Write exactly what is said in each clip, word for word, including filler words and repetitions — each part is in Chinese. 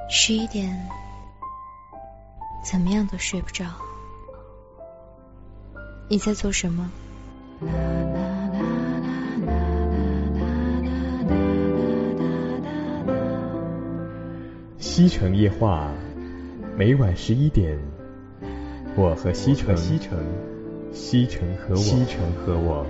十一点，怎么样都睡不着。你在做什么？ 西城夜话，每晚十一点，我和西城，西城，西城和我，西城和我。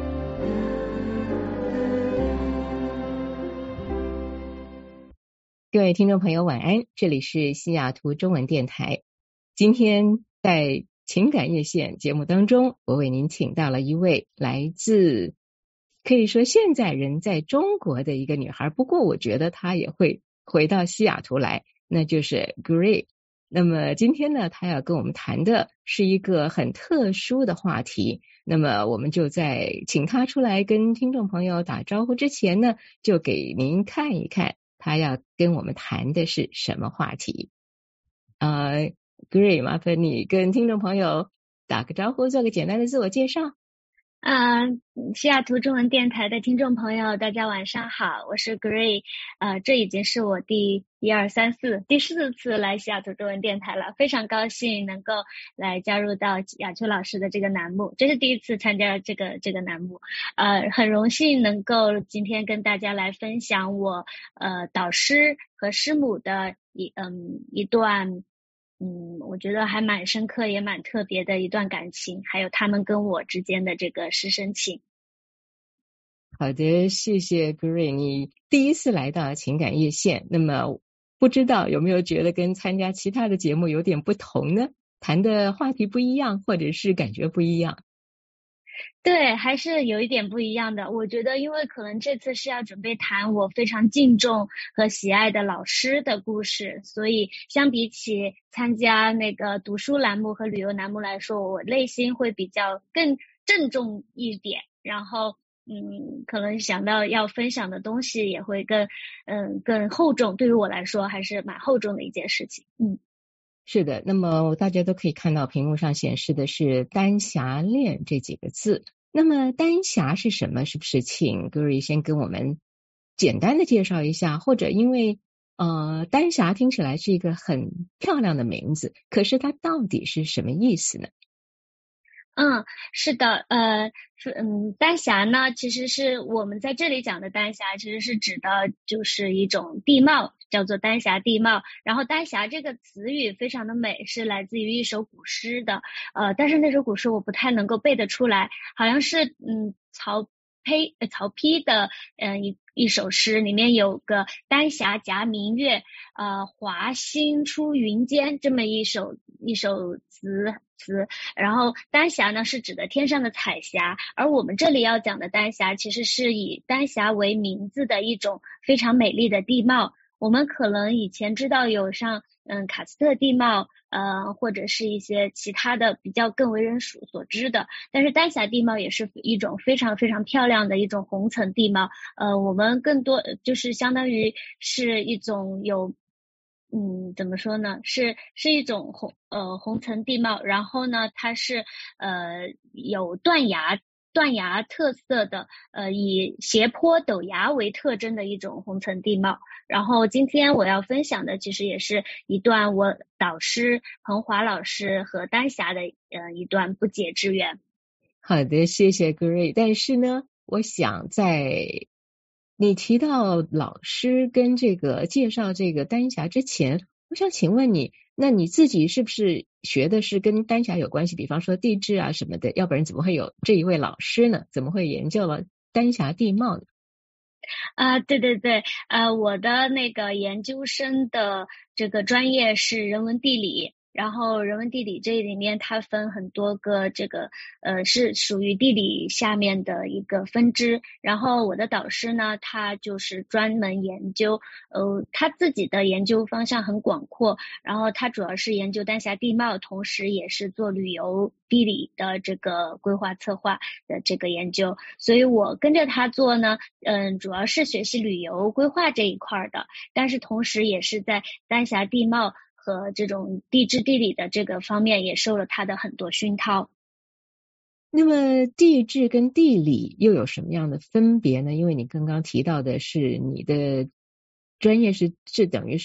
各位听众朋友晚安，这里是西雅图中文电台。今天在情感夜线节目当中，我为您请到了一位来自可以说现在人在中国的一个女孩，不过我觉得她也会回到西雅图来，那就是 Gray。 那么今天呢，她要跟我们谈的是一个很特殊的话题，那么我们就在请她出来跟听众朋友打招呼之前呢，就给您看一看她要跟我们谈的是什么话题。呃 Gray， 麻烦你跟听众朋友打个招呼，做个简单的自我介绍。 啊、呃，西雅图中文电台的听众朋友，大家晚上好，我是 Gray。呃，这已经是我第一二三四第四次来西雅图中文电台了，非常高兴能够来加入到雅秋老师的这个栏目，这是第一次参加这个这个栏目。呃，很荣幸能够今天跟大家来分享我呃导师和师母的一嗯一段。嗯，我觉得还蛮深刻也蛮特别的一段感情，还有他们跟我之间的这个师生情。 好的，谢谢 Gray， 你第一次来到情感夜线，那么不知道有没有觉得跟参加其他的节目有点不同呢？谈的话题不一样，或者是感觉不一样？ 对，还是有一点不一样的。我觉得因为可能这次是要准备谈我非常敬重和喜爱的老师的故事，所以相比起参加那个读书栏目和旅游栏目来说，我内心会比较更郑重一点，然后嗯，可能想到要分享的东西也会更嗯更厚重，对于我来说还是蛮厚重的一件事情。嗯， 是的，那么大家都可以看到屏幕上显示的是丹霞恋这几个字。那么丹霞是什么？是不是请各位先跟我们简单的介绍一下？或者因为呃丹霞听起来是一个很漂亮的名字，可是它到底是什么意思呢？ 嗯，是的，呃，是嗯，丹霞呢，其实是我们在这里讲的丹霞，其实是指的就是一种地貌，叫做丹霞地貌。然后丹霞这个词语非常的美，是来自于一首古诗的，呃，但是那首古诗我不太能够背得出来，好像是嗯曹丕呃曹丕的嗯、呃、一一首诗，里面有个丹霞夹明月，呃华星出云间这么一首一首词。词，然后丹霞呢是指的天上的彩霞，而我们这里要讲的丹霞其实是以丹霞为名字的一种非常美丽的地貌。我们可能以前知道有像嗯喀斯特地貌，呃或者是一些其他的比较更为人所所知的，但是丹霞地貌也是一种非常非常漂亮的一种红层地貌。呃我们更多就是相当于是一种有嗯，怎么说呢？是是一种红呃红层地貌，然后呢，它是呃有断崖断崖特色的，呃以斜坡陡崖为特征的一种红层地貌。然后今天我要分享的其实也是一段我导师彭华老师和丹霞的呃一段不解之缘。 好的，谢谢 Gray。但是呢，我想在你提到老师跟这个介绍这个丹霞之前，我想请问你，那你自己是不是学的是跟丹霞有关系，比方说地质啊什么的，要不然怎么会有这一位老师呢？怎么会研究了丹霞地貌呢？ 啊、呃，对对对，呃，我的那个研究生的这个专业是人文地理。然后人文地理这里面它分很多个这个呃是属于地理下面的一个分支，然后我的导师呢他就是专门研究呃他自己的研究方向很广阔，然后他主要是研究丹霞地貌，同时也是做旅游地理的这个规划策划的这个研究，所以我跟着他做呢嗯主要是学习旅游规划这一块的，但是同时也是在丹霞地貌和这种地质地理的这个方面也受了他的很多熏陶。 那么地质跟地理又有什么样的分别呢？因为你刚刚提到的是你的专业是是等于是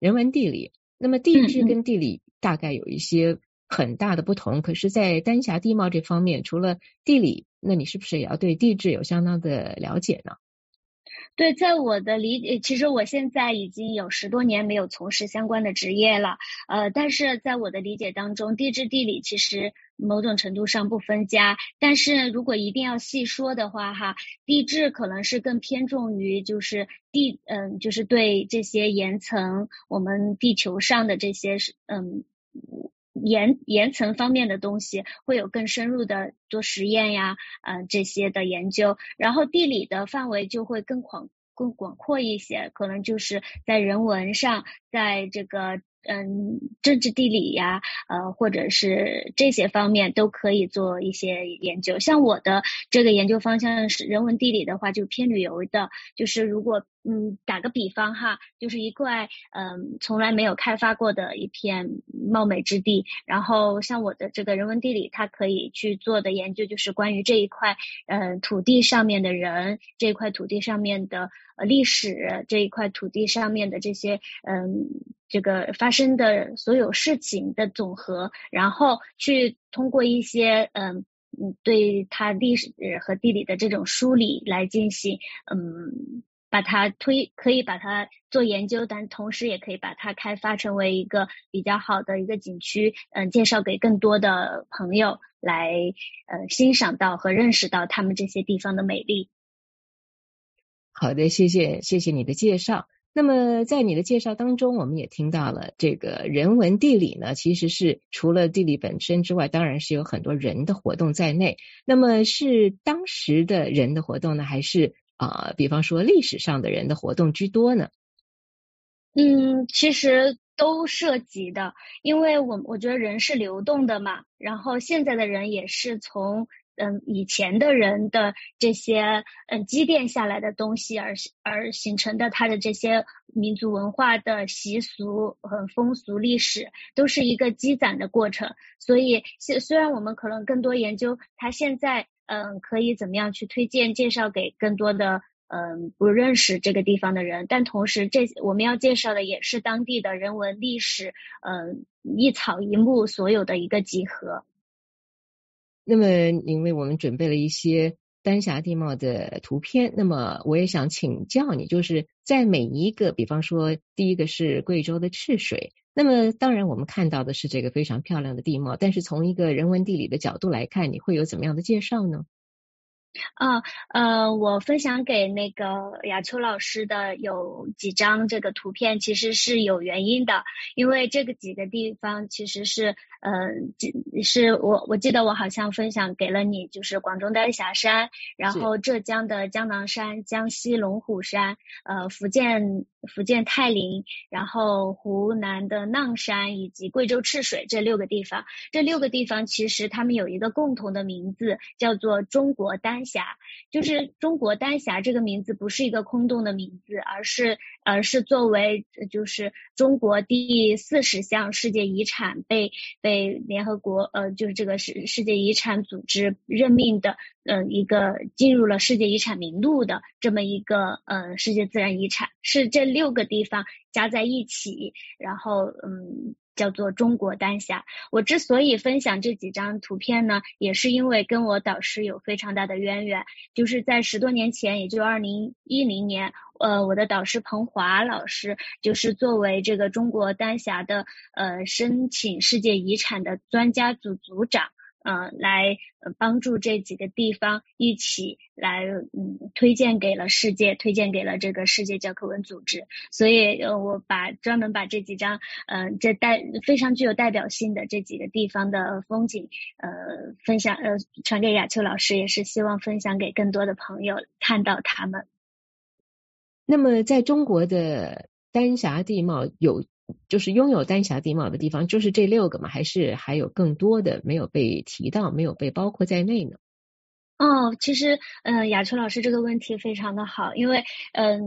人文地理。那么地质跟地理大概有一些很大的不同，嗯嗯可是在丹霞地貌这方面，除了地理，那你是不是也要对地质有相当的了解呢？ 对，在我的理解，其实我现在已经有十多年没有从事相关的职业了，呃，但是在我的理解当中，地质地理其实某种程度上不分家，但是如果一定要细说的话哈，地质可能是更偏重于就是地，嗯，就是对这些岩层，我们地球上的这些嗯。岩岩层方面的东西会有更深入的做实验呀，呃这些的研究，然后地理的范围就会更广更广阔一些，可能就是在人文上，在这个嗯政治地理呀，呃或者是这些方面都可以做一些研究。像我的这个研究方向是人文地理的话，就偏旅游的，就是如果嗯，打个比方哈，就是一块嗯从来没有开发过的一片貌美之地，然后像我的这个人文地理，它可以去做的研究就是关于这一块嗯土地上面的人，这一块土地上面的呃历史，这一块土地上面的这些嗯这个发生的所有事情的总和，然后去通过一些嗯。嗯，对它历史和地理的这种梳理来进行，嗯，把它推，可以把它做研究，但同时也可以把它开发成为一个比较好的一个景区，嗯，介绍给更多的朋友来，呃，欣赏到和认识到他们这些地方的美丽。 好的，谢谢，谢谢你的介绍。那么在你的介绍当中，我们也听到了这个人文地理呢，其实是除了地理本身之外，当然是有很多人的活动在内。那么是当时的人的活动呢，还是啊、呃，比方说历史上的人的活动居多呢？ 嗯，其实都涉及的，因为我我觉得人是流动的嘛，然后现在的人也是从嗯，以前的人的这些嗯积淀下来的东西而而形成的，他的这些民族文化的习俗和风俗历史，都是一个积攒的过程。所以虽然我们可能更多研究他现在嗯可以怎么样去推荐介绍给更多的嗯不认识这个地方的人，但同时这我们要介绍的也是当地的人文历史，嗯一草一木所有的一个集合。 那么因为我们准备了一些丹霞地貌的图片，那么我也想请教你，就是在每一个，比方说第一个是贵州的赤水，那么当然我们看到的是这个非常漂亮的地貌，但是从一个人文地理的角度来看，你会有怎么样的介绍呢？ 啊，呃，我分享给那个雅秋老师的有几张这个图片，其实是有原因的，因为这个几个地方其实是，呃，是我我记得我好像分享给了你，就是广东丹霞山，然后浙江的江南山、江西龙虎山，呃，福建福建泰林，然后湖南的砀山以及贵州赤水这六个地方，这六个地方其实他们有一个共同的名字，叫做中国丹霞。就是中国丹霞这个名字不是一个空洞的名字，而是而是作为就是中国第四十项世界遗产被被联合国呃就是这个世世界遗产组织任命的呃一个进入了世界遗产名录的这么一个呃世界自然遗产，是这六个地方加在一起，然后嗯叫做中国丹霞。我之所以分享这几张图片呢，也是因为跟我导师有非常大的渊源，就是在十多年前，也就二零一零年，呃，我的导师彭华老师就是作为这个中国丹霞的呃申请世界遗产的专家组组长。呃，来呃帮助这几个地方一起来嗯推荐给了世界，推荐给了这个世界教科文组织。所以呃我把专门把这几张呃这代非常具有代表性的这几个地方的风景呃分享呃传给雅秋老师，也是希望分享给更多的朋友看到他们。 那么在中国的丹霞地貌有就是拥有丹霞地貌的地方就是这六个吗？还是还有更多的没有被提到，没有被包括在内呢？ 哦，其实嗯、呃，雅秋老师这个问题非常的好，因为嗯、呃、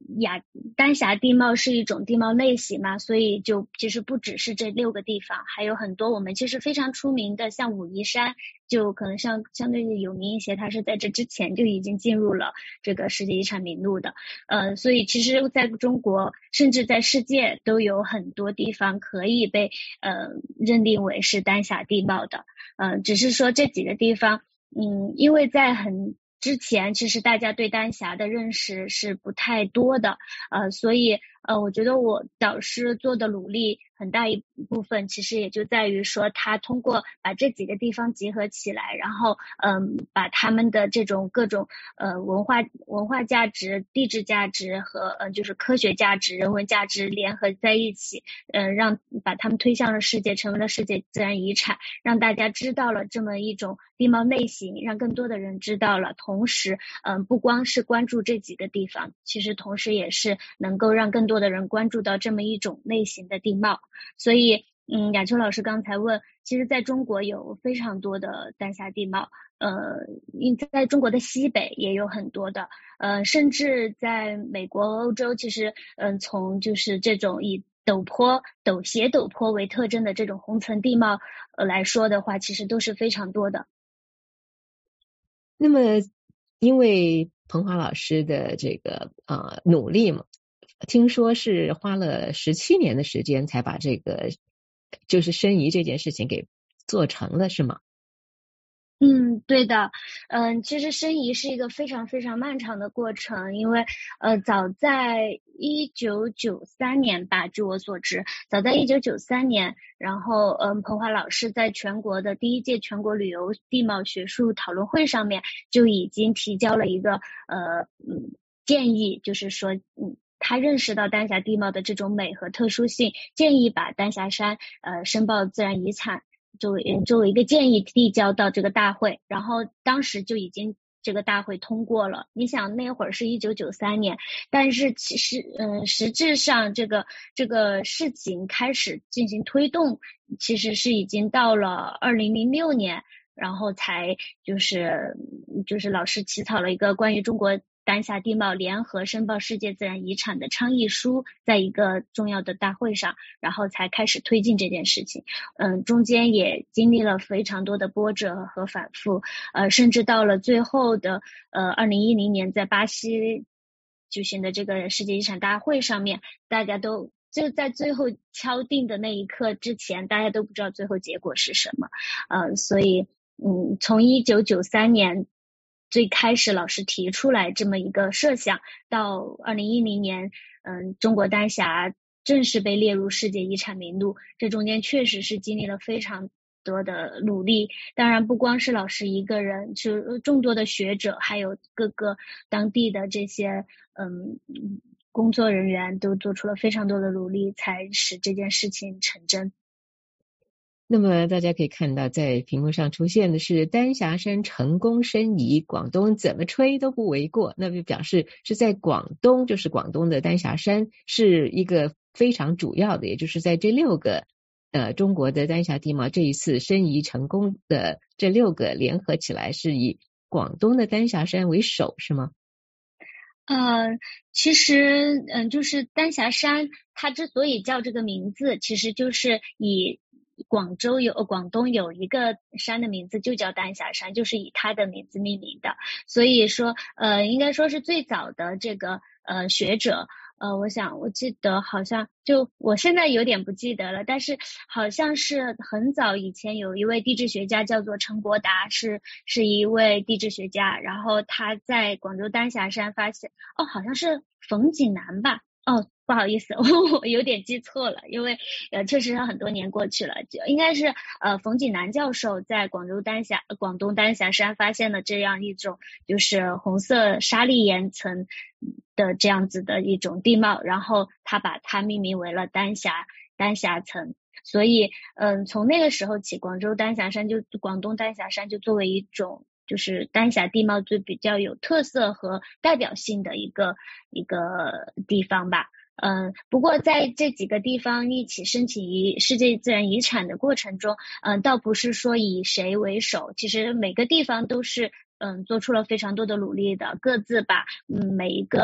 亚丹霞地貌是一种地貌类型嘛，所以就其实不只是这六个地方，还有很多我们其实非常出名的，像武夷山，就可能像相对有名一些，它是在这之前就已经进入了这个世界遗产名录的。呃，所以其实在中国甚至在世界都有很多地方可以被呃认定为是丹霞地貌的。呃，只是说这几个地方，嗯，因为在很之前其实大家对丹霞的认识是不太多的，呃，所以呃，我觉得我导师做的努力很大一部分其实也就在于说，他通过把这几个地方结合起来，然后嗯，把他们的这种各种呃文化文化价值、地质价值和呃就是科学价值、人文价值联合在一起，嗯、呃，让把他们推向了世界，成为了世界自然遗产，让大家知道了这么一种地貌类型，让更多的人知道了。同时，嗯、呃，不光是关注这几个地方，其实同时也是能够让更多的人关注到这么一种类型的地貌。所以嗯，雅秋老师刚才问，其实在中国有非常多的丹霞地貌，呃，在中国的西北也有很多的，呃，甚至在美国、欧洲，其实嗯、呃，从就是这种以陡坡、陡斜陡坡为特征的这种红层地貌呃来说的话，其实都是非常多的。 那么因为彭华老师的这个呃努力嘛，听说是花了十七年的时间才把这个就是申遗这件事情给做成了，是吗？ 嗯，对的，嗯、呃，其实申遗是一个非常非常漫长的过程，因为呃，早在一九九三年吧，据我所知，早在一九九三年，然后嗯、呃，彭华老师在全国的第一届全国旅游地貌学术讨论会上面就已经提交了一个呃嗯建议，就是说嗯。他认识到丹霞地貌的这种美和特殊性，建议把丹霞山呃申报自然遗产作为作为一个建议递交到这个大会，然后当时就已经这个大会通过了。你想那会儿是一九九三年，但是其实嗯、呃、实质上这个这个事情开始进行推动，其实是已经到了二零零六年，然后才就是就是老师起草了一个关于中国丹霞地貌联合申报世界自然遗产的倡议书，在一个重要的大会上，然后才开始推进这件事情。嗯，中间也经历了非常多的波折和反复，呃，甚至到了最后的呃二零一零年在巴西举行的这个世界遗产大会上面，大家都就在最后敲定的那一刻之前，大家都不知道最后结果是什么。呃，所以嗯，从一九九三年最开始老师提出来这么一个设想，到二零一零年，嗯，中国丹霞正式被列入世界遗产名录，这中间确实是经历了非常多的努力。当然不光是老师一个人，就众多的学者，还有各个当地的这些嗯工作人员都做出了非常多的努力，才使这件事情成真。 那么大家可以看到，在屏幕上出现的是丹霞山成功申遗，广东怎么吹都不为过，那就表示是在广东，就是广东的丹霞山是一个非常主要的，也就是在这六个呃中国的丹霞地貌这一次申遗成功的这六个联合起来，是以广东的丹霞山为首，是吗？ 呃，其实嗯，就是丹霞山它之所以叫这个名字，其实就是以广州有广东有一个山的名字就叫丹霞山，就是以它的名字命名的。所以说呃应该说是最早的这个呃学者，呃我想我记得好像就我现在有点不记得了，但是好像是很早以前有一位地质学家叫做陈国达，是是一位地质学家，然后他在广州丹霞山发现，哦好像是冯锦南吧，哦不好意思，我有点记错了，因为呃确实很多年过去了，就应该是呃冯锦南教授在广州丹霞广东丹霞山发现了这样一种就是红色沙砾岩层的这样子的一种地貌，然后他把它命名为了丹霞丹霞层。所以嗯从那个时候起，广州丹霞山就广东丹霞山就作为一种就是丹霞地貌最比较有特色和代表性的一个一个地方吧。嗯，不过在这几个地方一起申请遗世界自然遗产的过程中，嗯，倒不是说以谁为首，其实每个地方都是嗯做出了非常多的努力的，各自把嗯每一个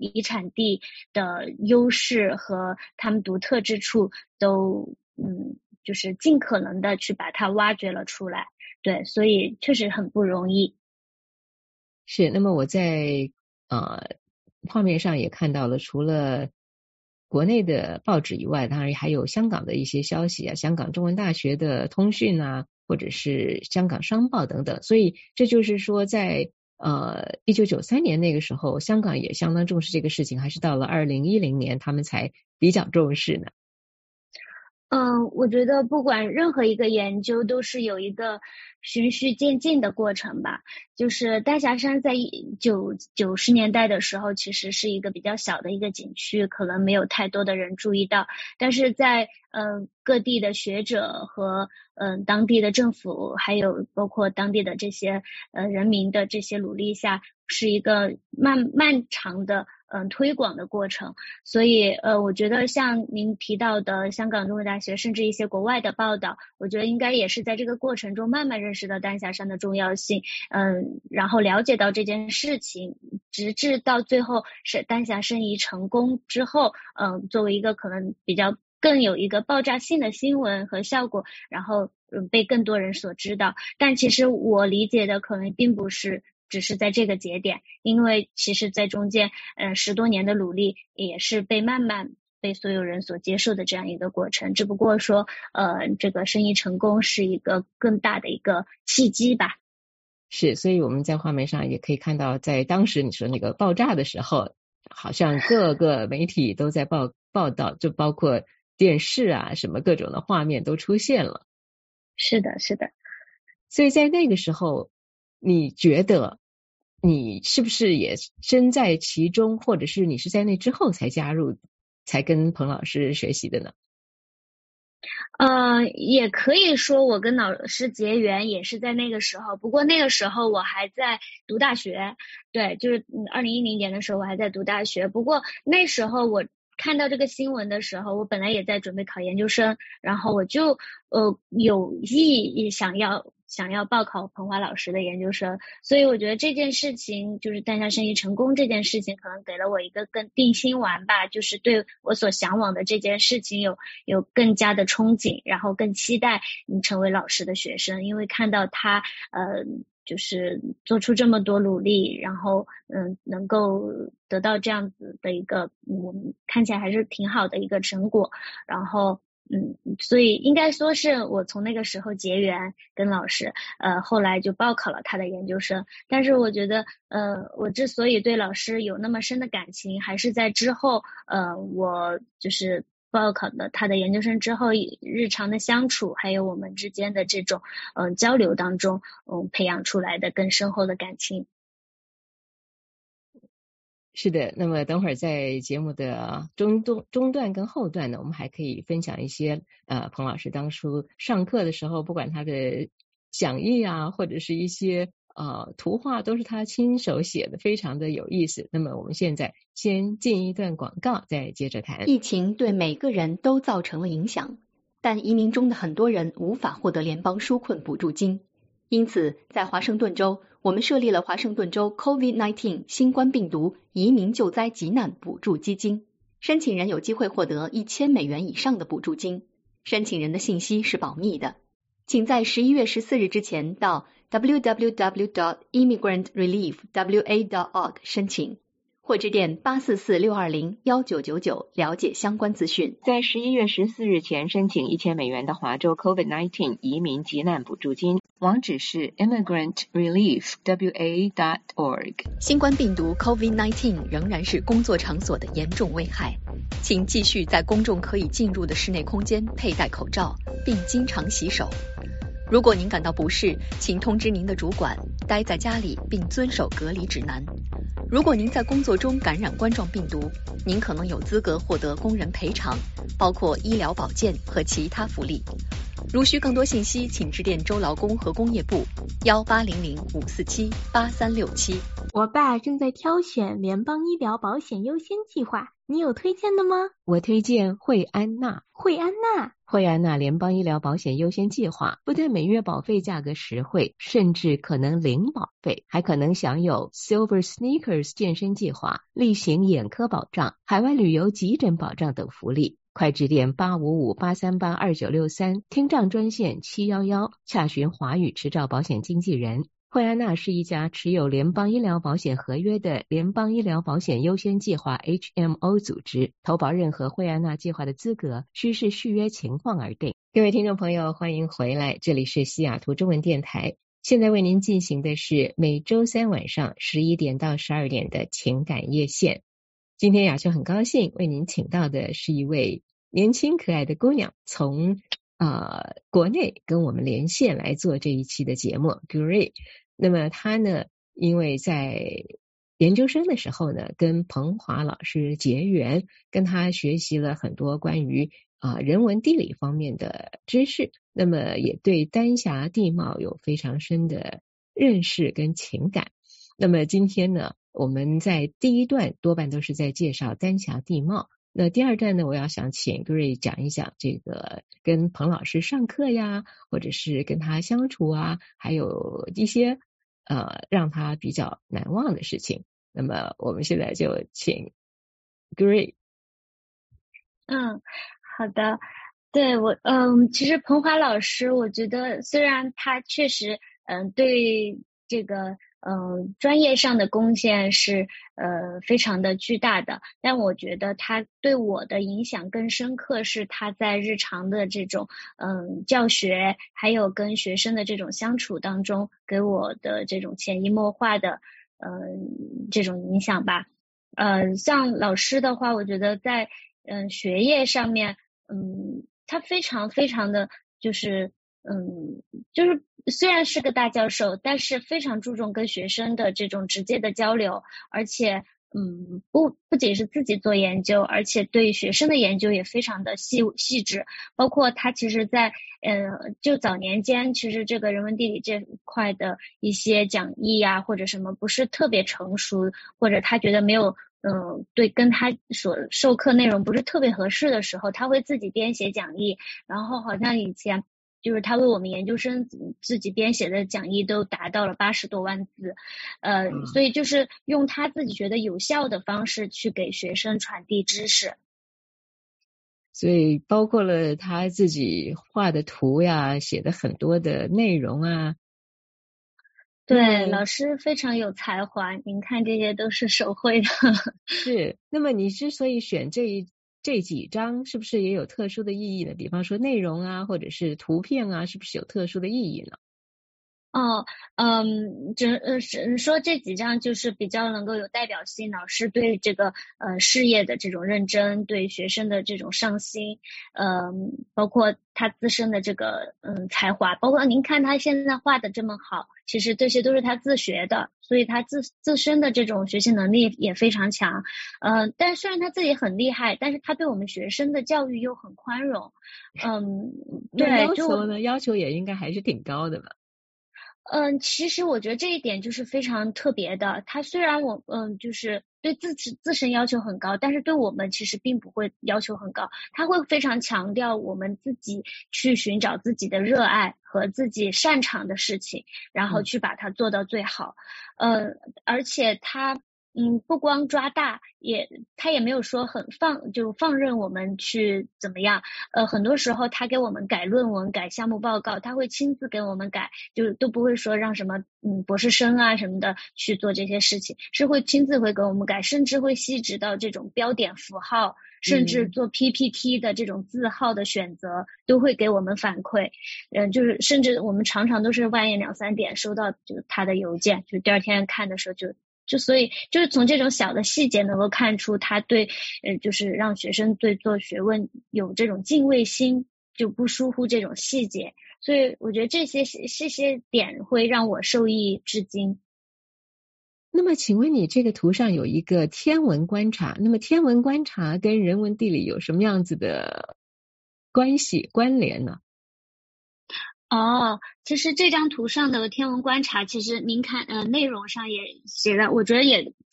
遗产地的优势和他们独特之处都嗯，就是尽可能的去把它挖掘了出来。对，所以确实很不容易。 是，那么我在呃画面上也看到了，除了国内的报纸以外，当然还有香港的一些消息啊，香港中文大学的通讯啊，或者是香港商报等等。所以这就是说在呃一九九三年那个时候，香港也相当重视这个事情，还是到了二零一零年他们才比较重视呢？ 嗯，我觉得不管任何一个研究都是有一个循序渐进的过程吧。就是丹霞山在九九十年代的时候，其实是一个比较小的一个景区，可能没有太多的人注意到。但是在嗯、呃、各地的学者和嗯、呃、当地的政府，还有包括当地的这些呃人民的这些努力下，是一个漫漫长的嗯、呃、推广的过程。所以呃我觉得像您提到的香港中文大学，甚至一些国外的报道，我觉得应该也是在这个过程中慢慢认识到丹霞山的重要性，嗯，然后了解到这件事情，直至到最后是丹霞申遗成功之后，嗯，作为一个可能比较更有一个爆炸性的新闻和效果，然后嗯被更多人所知道。但其实我理解的可能并不是只是在这个节点，因为其实在中间嗯十多年的努力也是被慢慢被所有人所接受的这样一个过程，只不过说呃这个申遗成功是一个更大的一个契机吧。 是，所以我们在画面上也可以看到，在当时你说那个爆炸的时候，好像各个媒体都在报报道，就包括电视啊什么各种的画面都出现了。 是的，是的。 所以在那个时候，你觉得你是不是也身在其中，或者是你是在那之后才加入，才跟彭老师学习的呢？ 呃，也可以说我跟老师结缘也是在那个时候，不过那个时候我还在读大学，对，就是二零一零年的时候我还在读大学。不过那时候我看到这个新闻的时候，我本来也在准备考研究生，然后我就呃有意想要想要报考彭华老师的研究生，所以我觉得这件事情就是丹霞申遗成功这件事情，可能给了我一个更定心丸吧，就是对我所向往的这件事情有有更加的憧憬，然后更期待你成为老师的学生，因为看到他呃就是做出这么多努力，然后嗯能够得到这样子的一个嗯看起来还是挺好的一个成果，然后嗯，所以应该说是我从那个时候结缘跟老师，呃，后来就报考了他的研究生。但是我觉得，呃，我之所以对老师有那么深的感情，还是在之后，呃，我就是报考了他的研究生之后，日常的相处，还有我们之间的这种嗯、呃、交流当中，嗯，培养出来的更深厚的感情。 是的，那么等会儿在节目的中中中段跟后段呢，我们还可以分享一些呃彭老师当初上课的时候，不管他的讲义啊，或者是一些呃图画，都是他亲手写的，非常的有意思。那么我们现在先进一段广告，再接着谈。 疫情对每个人都造成了影响，但移民中的很多人无法获得联邦纾困补助金，因此在华盛顿州，我们设立了华盛顿州 COVID 十九 新冠病毒移民救灾急难补助基金，申请人有机会获得一千美元以上的补助金，申请人的信息是保密的，请在十一月十四日之前到 double-u double-u double-u dot immigrant relief dot org 申请，或致电八四四六二零一九九九了解相关资讯。 在十一月十四日前申请一千美元的华州 COVID 十九 移民急难补助金，网址是 immigrant relief dot org。 新冠病毒 COVID 十九 仍然是工作场所的严重危害，请继续在公众可以进入的室内空间佩戴口罩，并经常洗手。如果您感到不适，请通知您的主管，待在家里并遵守隔离指南。如果您在工作中感染冠状病毒，您可能有资格获得工人赔偿，包括医疗保健和其他福利。如需更多信息，请致电州劳工和工业部幺八零零五四七八三六七。 我爸正在挑选联邦医疗保险优先计划， 你有推荐的吗？ 我推荐惠安娜。 惠安娜， 惠安娜联邦医疗保险优先计划不但每月保费价格实惠，甚至可能零保费，还可能享有 Silver Sneakers 健身计划、例行眼科保障、海外旅游急诊保障等福利。快致电八五五八三八二九六三，听障专线七一一，洽询华语持照保险经纪人。惠安娜是一家持有联邦医疗保险合约的联邦医疗保险优先计划 H M O 组织，投保任何惠安娜计划的资格需视续约情况而定。各位听众朋友，欢迎回来，这里是西雅图中文电台，现在为您进行的是每周三晚上十一点到十二点的情感夜线。今天雅秋很高兴为您请到的是一位年轻可爱的姑娘，从呃国内跟我们连线来做这一期的节目 Great。那么他呢，因为在研究生的时候呢，跟彭华老师结缘，跟他学习了很多关于啊、呃、人文地理方面的知识，那么也对丹霞地貌有非常深的认识跟情感。那么今天呢，我们在第一段多半都是在介绍丹霞地貌，那第二段呢，我要想请 Gray 讲一讲这个跟彭老师上课呀，或者是跟他相处啊，还有一些呃让他比较难忘的事情。那么我们现在就请 Gray。 嗯，好的。对我，嗯，其实彭华老师，我觉得虽然他确实，嗯，对这个。嗯，专业上的贡献是呃非常的巨大的，但我觉得他对我的影响更深刻，是他在日常的这种嗯教学，还有跟学生的这种相处当中，给我的这种潜移默化的嗯这种影响吧。呃，像老师的话，我觉得在嗯学业上面，嗯，他非常非常的就是嗯就是。虽然是个大教授，但是非常注重跟学生的这种直接的交流，而且嗯不不仅是自己做研究，而且对学生的研究也非常的细细致。包括他其实在呃就早年间，其实这个人文地理这块的一些讲义啊或者什么不是特别成熟，或者他觉得没有嗯、呃、对跟他所授课内容不是特别合适的时候，他会自己编写讲义，然后好像以前。就是他为我们研究生自己编写的讲义都达到了八十多万字，呃，嗯、所以就是用他自己觉得有效的方式去给学生传递知识。 所以包括了他自己画的图呀，写的很多的内容啊。 对，老师非常有才华，您看这些都是手绘的。 是，那么你之所以选这一。这几章是不是也有特殊的意义呢？比方说内容啊，或者是图片啊，是不是有特殊的意义呢？ 哦，嗯，只呃是说这几章就是比较能够有代表性，老师对这个呃事业的这种认真，对学生的这种上心，嗯，包括他自身的这个嗯才华，包括您看他现在画的这么好，其实这些都是他自学的，所以他自自身的这种学习能力也非常强，嗯，但虽然他自己很厉害，但是他对我们学生的教育又很宽容，嗯，对， 要求呢，要求也应该还是挺高的吧。 嗯，其实我觉得这一点就是非常特别的。他虽然我嗯，就是对自己自身要求很高，但是对我们其实并不会要求很高。他会非常强调我们自己去寻找自己的热爱和自己擅长的事情，然后去把它做到最好。嗯、呃，而且他。嗯，不光抓大，也他也没有说很放就放任我们去怎么样。呃，很多时候他给我们改论文、改项目报告，他会亲自给我们改，就都不会说让什么嗯博士生啊什么的去做这些事情，是会亲自会给我们改，甚至会细致到这种标点符号，甚至做 P P T 的这种字号的选择、嗯、都会给我们反馈。嗯、呃，就是甚至我们常常都是半夜两三点收到就他的邮件，就第二天看的时候就。就所以就是从这种小的细节能够看出他对呃就是让学生对做学问有这种敬畏心，就不疏忽这种细节，所以我觉得这些这些点会让我受益至今。 那么请问你这个图上有一个天文观察，那么天文观察跟人文地理有什么样子的关系关联呢？ 哦，其实这张图上的天文观察，其实您看，呃，内容上也写的，我觉得也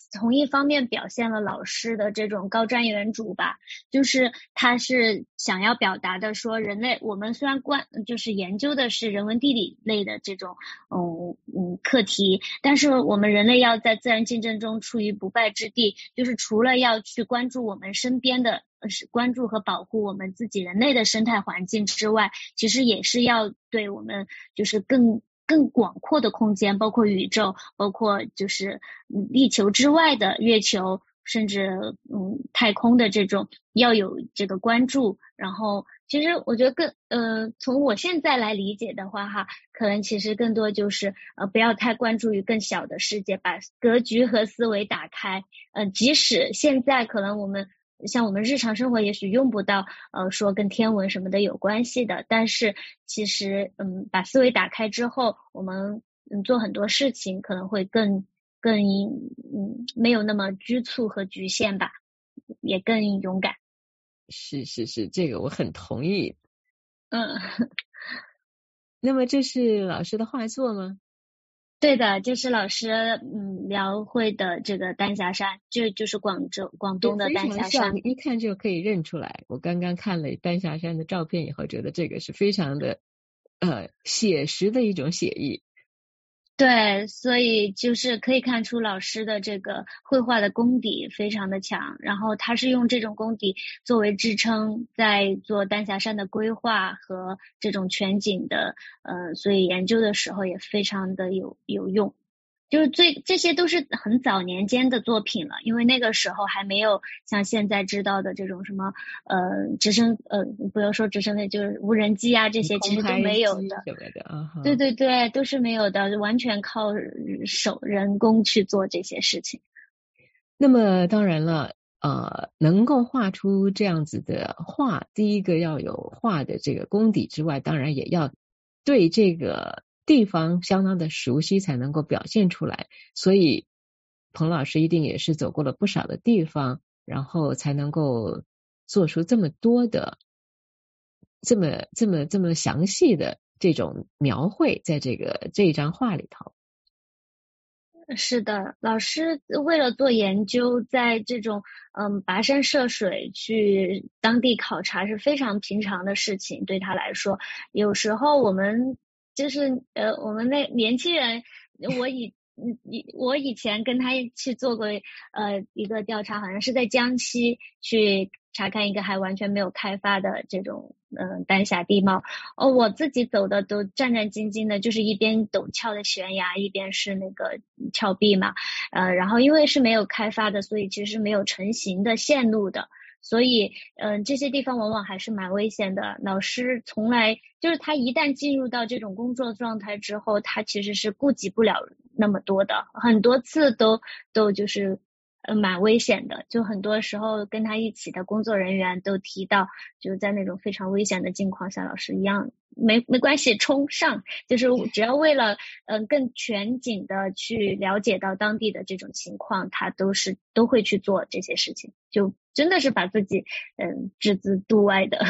从一方面表现了老师的这种高瞻远瞩吧，就是他是想要表达的说，人类我们虽然关就是研究的是人文地理类的这种嗯嗯课题，但是我们人类要在自然竞争中处于不败之地，就是除了要去关注我们身边的是关注和保护我们自己人类的生态环境之外，其实也是要对我们就是更更广阔的空间，包括宇宙，包括就是地球之外的月球，甚至嗯太空的这种要有这个关注。然后其实我觉得更呃从我现在来理解的话哈，可能其实更多就是呃不要太关注于更小的世界，把格局和思维打开。呃即使现在可能我们像我们日常生活也许用不到呃说跟天文什么的有关系的，但是其实嗯把思维打开之后，我们嗯做很多事情可能会更更嗯没有那么拘促和局限吧，也更勇敢。 是是是，这个我很同意。 嗯， 那么这是老师的画作吗？ 对的，这是老师嗯描绘的这个丹霞山，这就是广州广东的丹霞山， 一看就可以认出来。我刚刚看了丹霞山的照片以后，觉得这个是非常的呃写实的一种写意。 对，所以就是可以看出老师的这个绘画的功底非常的强，然后他是用这种功底作为支撑，在做丹霞山的规划和这种全景的呃，所以研究的时候也非常的有有用。就是最这些都是很早年间的作品了，因为那个时候还没有像现在知道的这种什么呃直升呃不要说直升飞，就是无人机啊，这些其实都没有的。 啊、 对对对，都是没有的，完全靠手人工去做这些事情。 那么当然了，呃，能够画出这样子的画，第一个要有画的这个功底之外，当然也要对这个地方相当的熟悉才能够表现出来，所以彭老师一定也是走过了不少的地方，然后才能够做出这么多的这么这么这么详细的这种描绘在这个这一张画里头。 是的，老师为了做研究，在这种嗯跋山涉水去当地考察是非常平常的事情，对他来说，有时候我们就是呃我们那年轻人，我以我以前跟他去做过呃一个调查，好像是在江西去查看一个还完全没有开发的这种嗯、呃、丹霞地貌，哦，我自己走的都战战兢兢的，就是一边陡峭的悬崖，一边是那个峭壁嘛，呃，然后因为是没有开发的，所以其实是没有成型的线路的，所以嗯、呃、这些地方往往还是蛮危险的。老师从来就是他一旦进入到这种工作状态之后，他其实是顾及不了那么多的，很多次都都就是呃，蛮危险的，就很多时候跟他一起的工作人员都提到，就是在那种非常危险的境况下，老师一样没没关系，冲上，就是只要为了嗯、呃、更全景的去了解到当地的这种情况，他都是都会去做这些事情，就真的是把自己嗯置之度外的。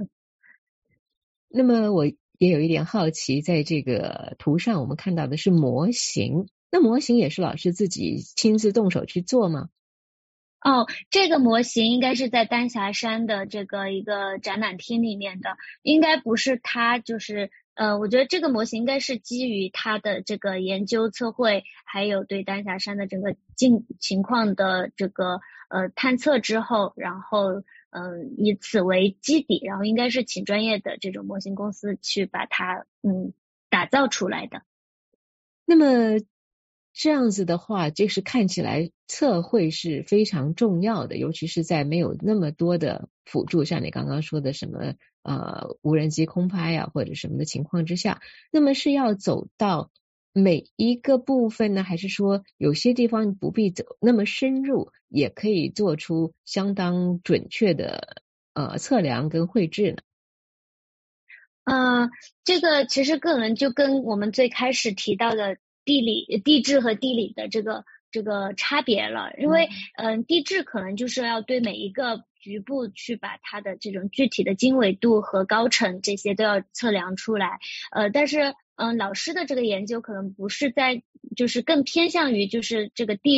那么我也有一点好奇，在这个图上我们看到的是模型。那模型也是老师自己亲自动手去做吗？ 哦，这个模型应该是在丹霞山的这个一个展览厅里面的，应该不是他，就是呃，我觉得这个模型应该是基于他的这个研究测绘，还有对丹霞山的整个境情况的这个呃探测之后，然后嗯、呃、以此为基底，然后应该是请专业的这种模型公司去把它嗯打造出来的。 那么这样子的话，就是看起来测绘是非常重要的，尤其是在没有那么多的辅助，像你刚刚说的什么呃无人机空拍啊或者什么的情况之下，那么是要走到每一个部分呢，还是说有些地方不必走那么深入，也可以做出相当准确的呃测量跟绘制呢？ 呃，这个其实可能就跟我们最开始提到的地理、地质和地理的这个这个差别了，因为嗯、呃，地质可能就是要对每一个局部去把它的这种具体的经纬度和高程这些都要测量出来，呃，但是嗯、呃，老师的这个研究可能不是在，就是更偏向于就是这个地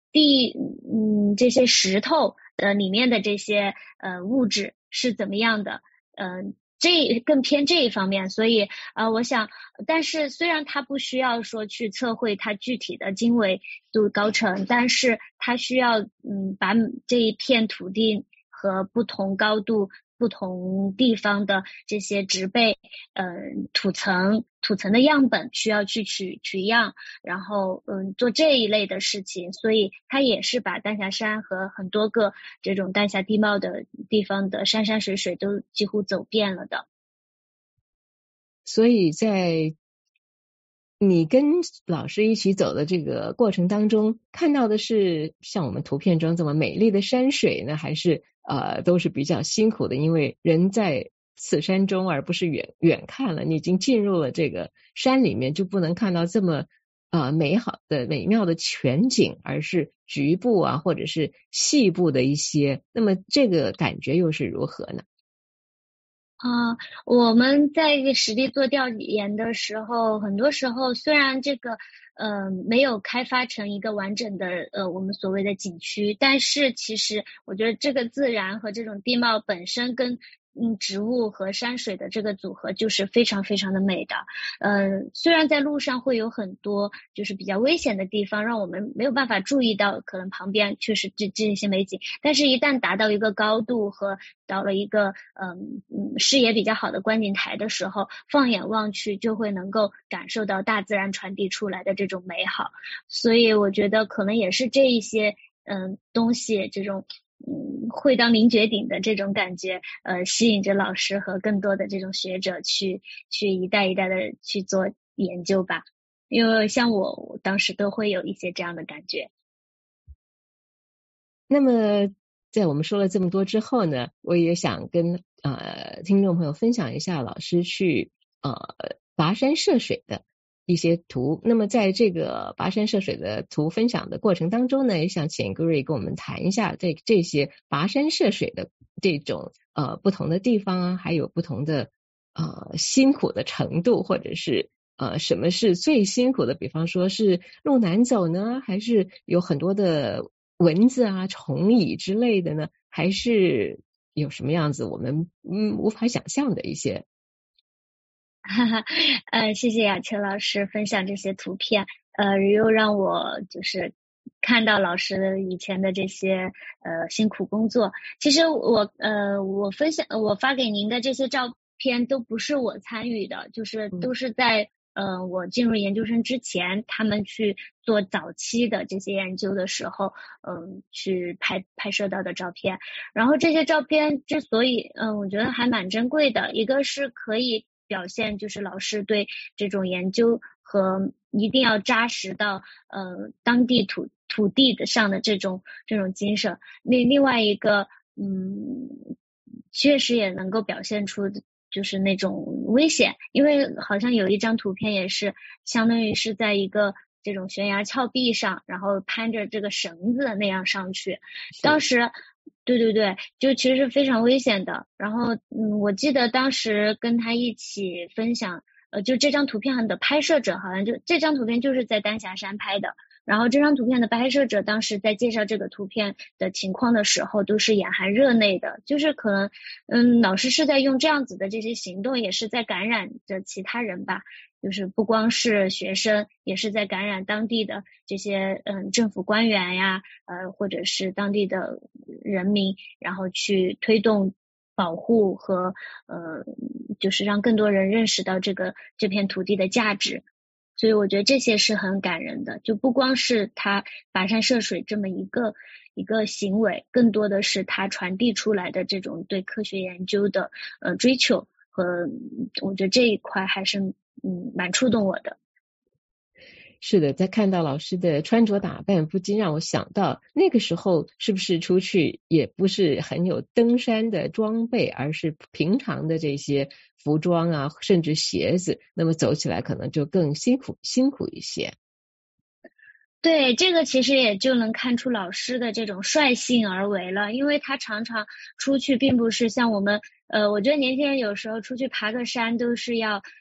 地嗯这些石头呃里面的这些呃物质是怎么样的，嗯、呃。这更偏这一方面，所以呃，我想，但是虽然它不需要说去测绘它具体的经纬度高程，但是它需要嗯把这一片土地和不同高度、不同地方的这些植被、呃土层、土层的样本需要去取取样，然后嗯做这一类的事情，所以它也是把丹霞山和很多个这种丹霞地貌的地方的山山水水都几乎走遍了的。 所以在你跟老师一起走的这个过程当中，看到的是像我们图片中这么美丽的山水呢，还是呃都是比较辛苦的？因为人在此山中，而不是远远看了，你已经进入了这个山里面，就不能看到这么呃美好的美妙的全景，而是局部啊或者是细部的一些。那么这个感觉又是如何呢？ 啊、呃，我们在实地做调研的时候，很多时候虽然这个呃没有开发成一个完整的呃我们所谓的景区，但是其实我觉得这个自然和这种地貌本身跟嗯植物和山水的这个组合就是非常非常的美的。呃，虽然在路上会有很多就是比较危险的地方，让我们没有办法注意到，可能旁边确实这这些美景，但是一旦达到一个高度和到了一个嗯嗯视野比较好的观景台的时候，放眼望去就会能够感受到大自然传递出来的这种美好。所以我觉得可能也是这一些嗯东西，这种嗯会到凌绝顶的这种感觉，呃吸引着老师和更多的这种学者去去一代一代的去做研究吧。因为像我我当时都会有一些这样的感觉。 那么在我们说了这么多之后呢，我也想跟呃听众朋友分享一下老师去呃跋山涉水的一些图。那么在这个跋山涉水的图分享的过程当中呢，也想请 Gregory 跟我们谈一下这这些跋山涉水的这种呃不同的地方啊，还有不同的呃辛苦的程度，或者是呃什么是最辛苦的，比方说是路难走呢，还是有很多的蚊子啊、虫蚁之类的呢，还是有什么样子我们嗯无法想象的一些？ 哈哈，呃，谢谢雅秋老师分享这些图片，呃，又让我就是看到老师以前的这些呃辛苦工作。其实我呃我分享我发给您的这些照片都不是我参与的，就是都是在。呃，我进入研究生之前，他们去做早期的这些研究的时候，嗯、呃，去拍拍摄到的照片。然后这些照片之所以，嗯、呃，我觉得还蛮珍贵的，一个是可以表现就是老师对这种研究和一定要扎实到呃当地土土地的上的这种这种精神。另另外一个，嗯，确实也能够表现出。就是那种危险，因为好像有一张图片也是相当于是在一个这种悬崖峭壁上，然后攀着这个绳子那样上去。当时对对对，就其实是非常危险的。然后嗯，我记得当时跟他一起分享，呃，就这张图片的拍摄者好像就这张图片就是在丹霞山拍的。然后这张图片的拍摄者当时在介绍这个图片的情况的时候，都是眼含热泪的，就是可能，嗯，老师是在用这样子的这些行动，也是在感染着其他人吧，就是不光是学生，也是在感染当地的这些嗯政府官员呀，呃，或者是当地的人民，然后去推动保护和呃，就是让更多人认识到这个这片土地的价值。所以我觉得这些是很感人的，就不光是他跋山涉水这么一个一个行为，更多的是他传递出来的这种对科学研究的呃追求和，我觉得这一块还是嗯蛮触动我的。 是的，在看到老师的穿着打扮，不禁让我想到那个时候是不是出去也不是很有登山的装备，而是平常的这些服装啊，甚至鞋子，那么走起来可能就更辛苦辛苦一些。 对，这个其实也就能看出老师的这种率性而为了，因为他常常出去并不是像我们呃，我觉得年轻人有时候出去爬个山都是要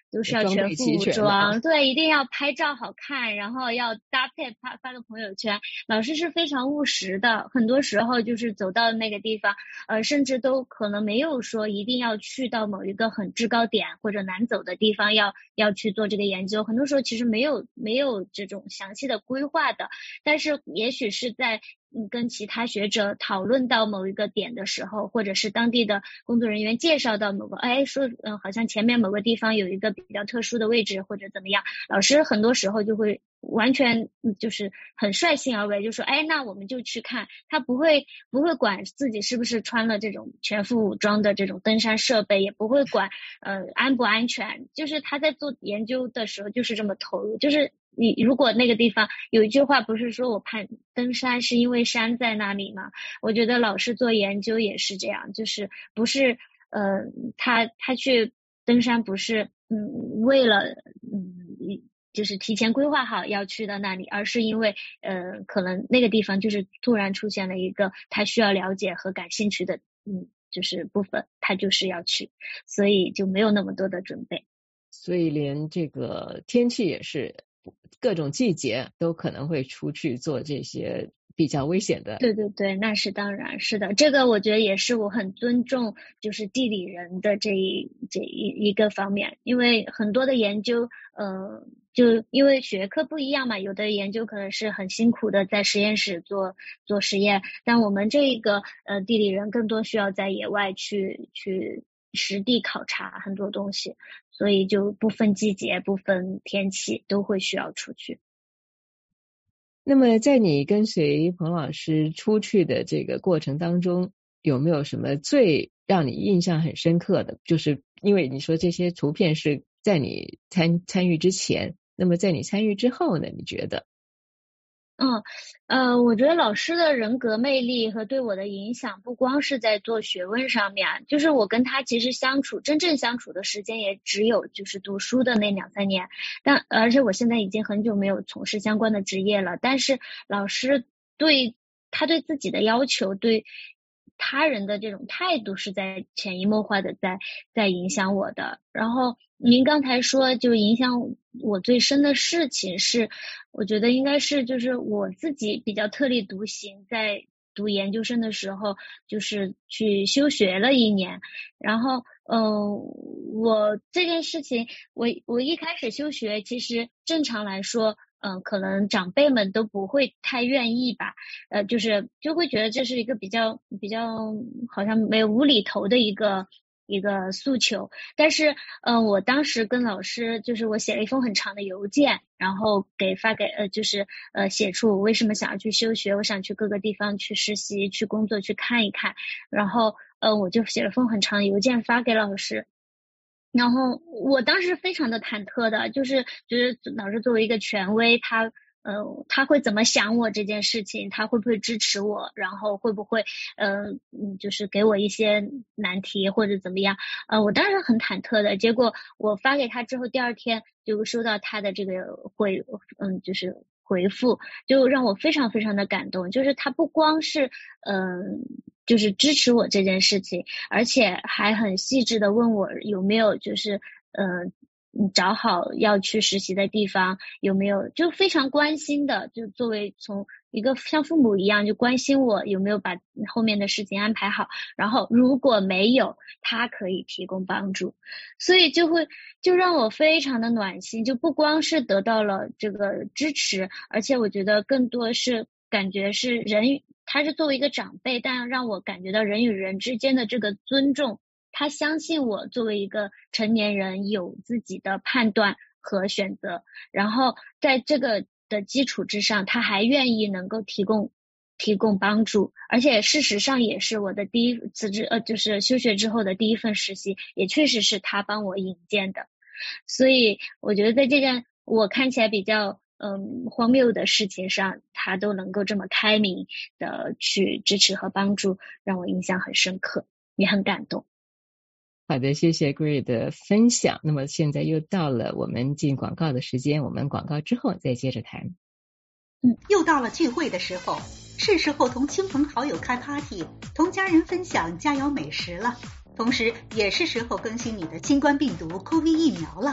都是要全副武装，对，一定要拍照好看，然后要搭配发发个朋友圈。老师是非常务实的，很多时候就是走到那个地方，呃，甚至都可能没有说一定要去到某一个很制高点或者难走的地方要要去做这个研究，很多时候其实没有没有这种详细的规划的，但是也许是在嗯，跟其他学者讨论到某一个点的时候，或者是当地的工作人员介绍到某个，哎，说，嗯、呃，好像前面某个地方有一个比较特殊的位置或者怎么样，老师很多时候就会完全就是很率性而为，就说，哎，那我们就去看，他不会不会管自己是不是穿了这种全副武装的这种登山设备，也不会管呃安不安全，就是他在做研究的时候就是这么投入，就是。你如果那个地方有一句话不是说我攀登山是因为山在那里吗？我觉得老师做研究也是这样，就是不是呃他他去登山不是嗯为了嗯就是提前规划好要去到那里，而是因为呃可能那个地方就是突然出现了一个他需要了解和感兴趣的嗯就是部分，他就是要去，所以就没有那么多的准备。 所以连这个天气也是。各种季节都可能会出去做这些比较危险的。 对对对，那是当然是的，这个我觉得也是我很尊重就是地理人的这一这一一个方面，因为很多的研究呃就因为学科不一样嘛，有的研究可能是很辛苦的在实验室做做实验，但我们这一个呃地理人更多需要在野外去去实地考察很多东西，所以就不分季节不分天气都会需要出去。 那么在你跟随彭老师出去的这个过程当中，有没有什么最让你印象很深刻的？就是因为你说这些图片是在你参参与之前，那么在你参与之后呢，你觉得？ 嗯，呃，我觉得老师的人格魅力和对我的影响，不光是在做学问上面，就是我跟他其实相处，真正相处的时间也只有就是读书的那两三年，但而且我现在已经很久没有从事相关的职业了，但是老师对他对自己的要求，对他人的这种态度是在潜移默化的在在影响我的。然后您刚才说就影响我最深的事情是，我觉得应该是就是我自己比较特立独行，在读研究生的时候就是去休学了一年，然后嗯、呃，我这件事情我我一开始休学其实正常来说嗯、呃，可能长辈们都不会太愿意吧，呃，就是就会觉得这是一个比较比较好像没有无厘头的一个一个诉求，但是嗯、呃，我当时跟老师就是我写了一封很长的邮件，然后给发给呃就是呃写出我为什么想要去休学，我想去各个地方去实习去工作去看一看，然后呃我就写了封很长的邮件发给老师。然后我当时非常的忐忑的，就是觉得老师作为一个权威，他呃他会怎么想我这件事情，他会不会支持我，然后会不会呃嗯就是给我一些难题或者怎么样，呃我当时很忐忑的。结果我发给他之后，第二天就收到他的这个回嗯就是回复，就让我非常非常的感动，就是他不光是嗯、呃就是支持我这件事情，而且还很细致的问我有没有就是呃找好要去实习的地方，有没有就非常关心的，就作为从一个像父母一样就关心我有没有把后面的事情安排好，然后如果没有他可以提供帮助，所以就会就让我非常的暖心，就不光是得到了这个支持，而且我觉得更多是感觉是人他是作为一个长辈，但让我感觉到人与人之间的这个尊重，他相信我作为一个成年人有自己的判断和选择，然后在这个的基础之上，他还愿意能够提供提供帮助，而且事实上也是我的第一辞职呃就是休学之后的第一份实习，也确实是他帮我引荐的，所以我觉得在这件我看起来比较嗯，荒谬的事情上，他都能够这么开明的去支持和帮助，让我印象很深刻，也很感动。 好的，谢谢 Grace 的分享。那么现在又到了我们进广告的时间，我们广告之后再接着谈。 嗯，又到了聚会的时候，是时候同亲朋好友开 party， 同家人分享佳肴美食了。同时也是时候更新你的新冠病毒 COVID 疫苗了。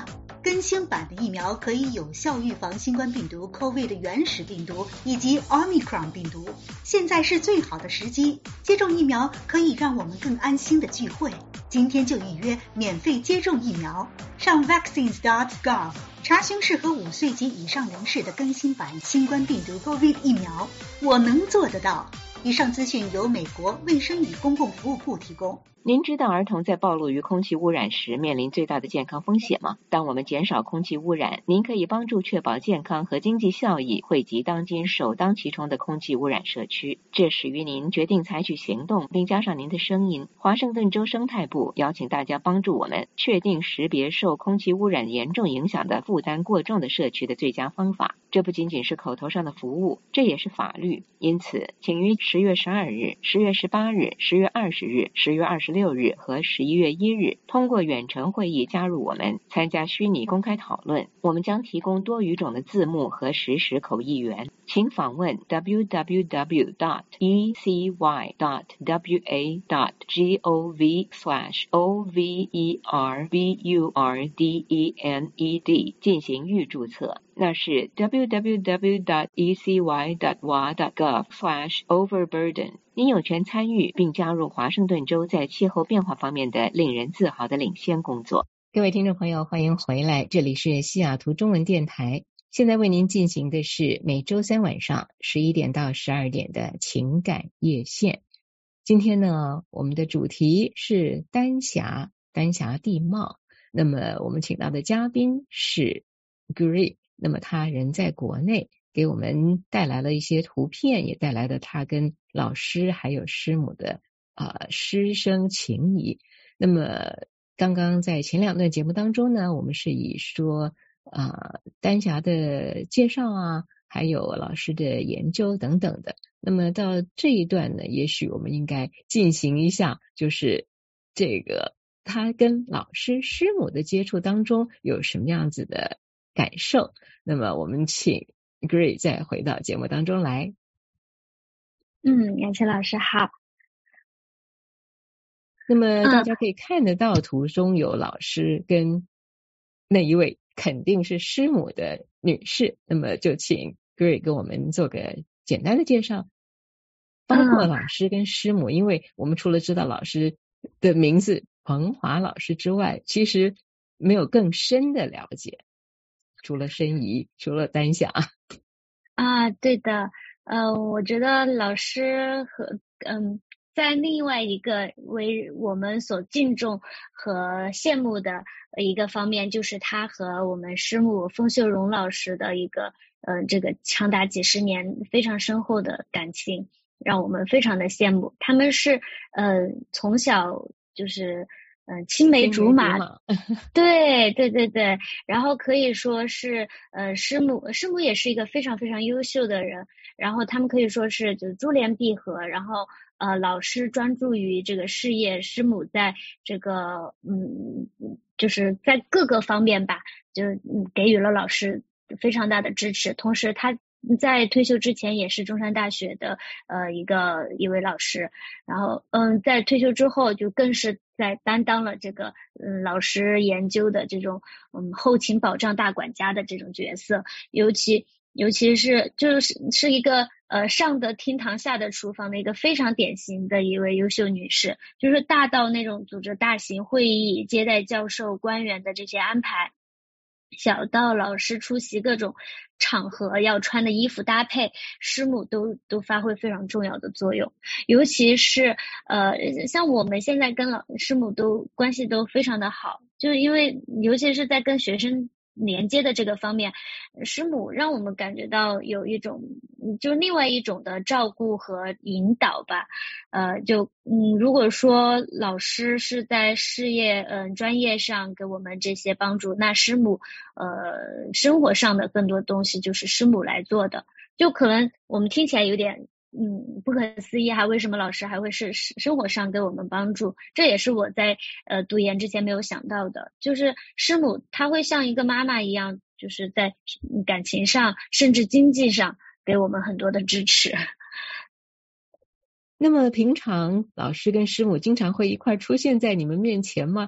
更新版的疫苗可以有效预防新冠病毒 COVID 的原始病毒以及 Omicron 病毒。现在是最好的时机，接种疫苗可以让我们更安心的聚会。今天就预约免费接种疫苗，上 vaccines dot gov 查询适合五岁及以上人士的更新版新冠病毒 COVID 疫苗。我能做得到。以上资讯由美国卫生与公共服务部提供。 您知道儿童在暴露于空气污染时面临最大的健康风险吗？当我们减少空气污染，您可以帮助确保健康和经济效益惠及当今首当其冲的空气污染社区。这始于您决定采取行动，并加上您的声音。华盛顿州生态部邀请大家帮助我们确定识别受空气污染严重影响的负担过重的社区的最佳方法。这不仅仅是口头上的服务，这也是法律。因此，请于十月十二日、十月十八日、十月二十日、十月二十六日和十一月一日通过远程会议加入我们，参加虚拟公开讨论。我们将提供多语种的字幕和实时口译员。请访问 w w w dot e c y dot w a dot gov slash o v e r b u r d e n e d 进行预注册。那是 w w w dot e c y dot w a dot gov slash overburden。您有权参与并加入华盛顿州在气候变化方面的令人自豪的领先工作。 各位听众朋友，欢迎回来，这里是西雅图中文电台。现在为您进行的是每周三晚上十一点到十二点的情感夜线。今天呢，我们的主题是丹霞，丹霞地貌。那么我们请到的嘉宾是 Gray， 那么他人在国内，给我们带来了一些图片，也带来了他跟老师还有师母的呃师生情谊。那么刚刚在前两段节目当中呢，我们是以说呃丹霞的介绍啊，还有老师的研究等等的。那么到这一段呢，也许我们应该进行一下，就是这个他跟老师师母的接触当中有什么样子的感受。那么我们请 Gray 再回到节目当中来。 嗯，感谢老师好。 那么大家可以看得到图中有老师跟那一位肯定是师母的女士，那么就请 Gray 给我们做个简单的介绍，包括老师跟师母，因为我们除了知道老师的名字彭华老师之外，其实没有更深的了解，除了申遗，除了丹霞啊，对的，呃，我觉得老师和嗯，在另外一个为我们所敬重和羡慕的一个方面，就是他和我们师母封秀荣老师的一个呃这个长达几十年非常深厚的感情，让我们非常的羡慕。他们是呃从小就是嗯、呃，青梅竹马，对对对对，然后可以说是呃师母，师母也是一个非常非常优秀的人，然后他们可以说是就是珠联璧合，然后呃老师专注于这个事业，师母在这个嗯就是在各个方面吧，就嗯给予了老师非常大的支持，同时他在退休之前也是中山大学的呃一个一位老师，然后嗯在退休之后就更是在担当了这个嗯老师研究的这种嗯后勤保障大管家的这种角色，尤其尤其是就是是一个呃上得厅堂下得厨房的一个非常典型的一位优秀女士，就是大到那种组织大型会议接待教授官员的这些安排，小到老师出席各种场合要穿的衣服搭配，师母都都发挥非常重要的作用。尤其是呃像我们现在跟老师母都关系都非常的好，就是因为尤其是在跟学生连接的这个方面，师母让我们感觉到有一种就另外一种的照顾和引导吧。呃就嗯如果说老师是在事业嗯、呃、专业上给我们这些帮助，那师母呃生活上的更多东西就是师母来做的，就可能我们听起来有点嗯，不可思议哈，为什么老师还会是生活上给我们帮助？这也是我在呃读研之前没有想到的，就是师母她会像一个妈妈一样，就是在感情上甚至经济上给我们很多的支持。 那么平常老师跟师母经常会一块出现在你们面前吗？